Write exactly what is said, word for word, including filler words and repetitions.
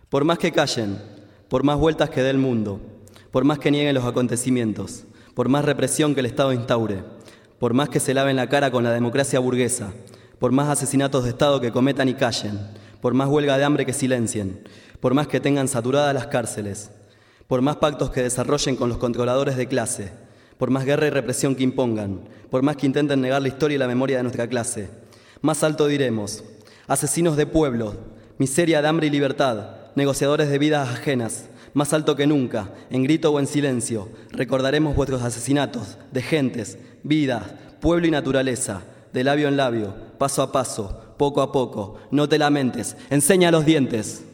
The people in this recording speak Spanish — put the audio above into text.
Por más que callen, por más vueltas que dé el mundo, por más que nieguen los acontecimientos, por más represión que el Estado instaure, por más que se laven la cara con la democracia burguesa, por más asesinatos de Estado que cometan y callen, por más huelga de hambre que silencien, por más que tengan saturadas las cárceles, por más pactos que desarrollen con los controladores de clase, por más guerra y represión que impongan, por más que intenten negar la historia y la memoria de nuestra clase, más alto diremos: asesinos de pueblos, miseria de hambre y libertad, negociadores de vidas ajenas, más alto que nunca, en grito o en silencio, recordaremos vuestros asesinatos de gentes, vidas, pueblo y naturaleza, de labio en labio, paso a paso, poco a poco. No te lamentes, enseña los dientes.